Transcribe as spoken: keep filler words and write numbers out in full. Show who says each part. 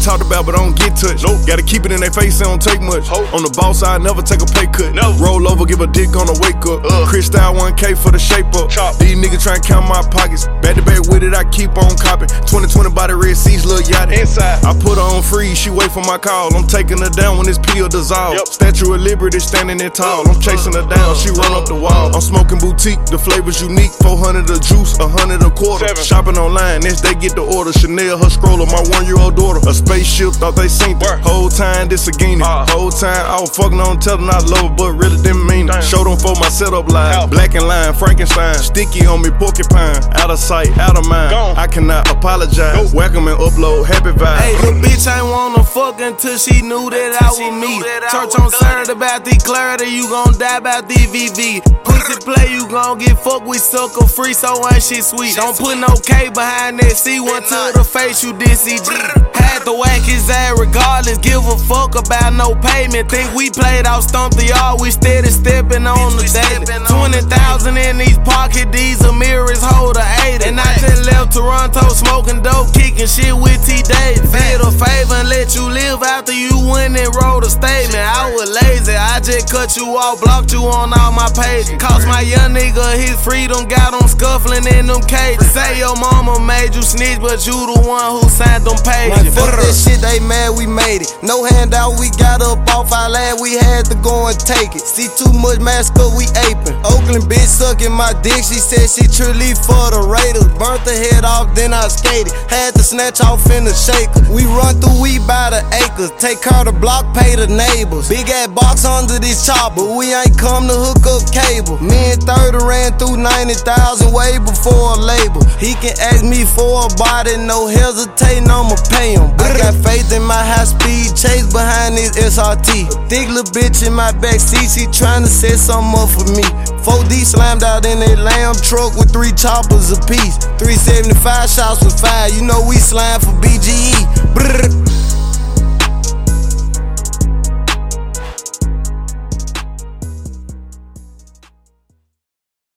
Speaker 1: talked about, but I don't get touched. Nope. Gotta keep it in their face, they don't take much. Ho. On the boss side, never take a pay cut. No. Roll over, give a dick on the wake up. Uh. Crystal one K for the shape up. Chop. These niggas tryna count my pockets. Back to back with it, I keep on copping. twenty twenty by the Red Seas, little yacht. Inside. I put her on freeze, she wait for my call. I'm taking her down when this pill dissolve. Yep. Statue of Liberty standing there tall. I'm chasing her down, she run up the wall. I'm smoking boutique, the flavor's unique. four hundred a juice, one hundred a quarter. Seven. Shopping online, next they get the order. Chanel, her stroller, my one-year-old daughter. A spaceship, thought they seen it. Whole time, this a guinea. Uh. Whole time, I was fucking on, tell them I love her, but really didn't mean it. Showed them for my setup line. Help. Black and line, Frankenstein. Sticky on me, porcupine. Out of sight, out of mind. Gone. I cannot apologize. Go. Welcome and upload, happy vibes.
Speaker 2: Hey, the bitch ain't wanna fuck until she knew that I was me. Church on Saturday about the clarity, you gon' die about the V V. Pussy play, you gon' get fucked with sucker free, so ain't shit sweet. Don't put no K behind that C, one to the face, you did C G. Had to whack his ass regardless, give a fuck about no payment. Think we played out Stump the Yard, we steady stepping on the daily. twenty thousand in these pocket, these Amiris hold a eighty. And I just left Toronto smoking dope, kicking shit with T Davis. Did a favor and let you live after you went and wrote a statement. I was lazy, I just cut you off, blocked you on all my pages. Cost my young nigga his freedom, got him scuffling in them cages. Say your mama made you snitch, but you the one who signed them pages.
Speaker 3: Fuck that shit, they mad we made it. No handout, we got up off our land, we had to go and take it. See too much mask up, we aping. Oakland bitch sucking my dick, she said she truly for the Raiders. Burnt the head off, then I skated. Had to snatch off in the shaker. We run through, we by the acres. Take care of the block, pay the neighbors. Big ass box under this chopper, we ain't come to hook up cable. Me and thirty ran through ninety thousand way before a label. He can ask me for a body, no hesitating, I'ma pay him. I got faith in my high speed chase behind this S R T. A thick little bitch in my backseat, she tryna set something up for me. four D slammed out in a lamb truck with three choppers apiece. three seventy-five shots with five, you know we slime for B G E. Brrr.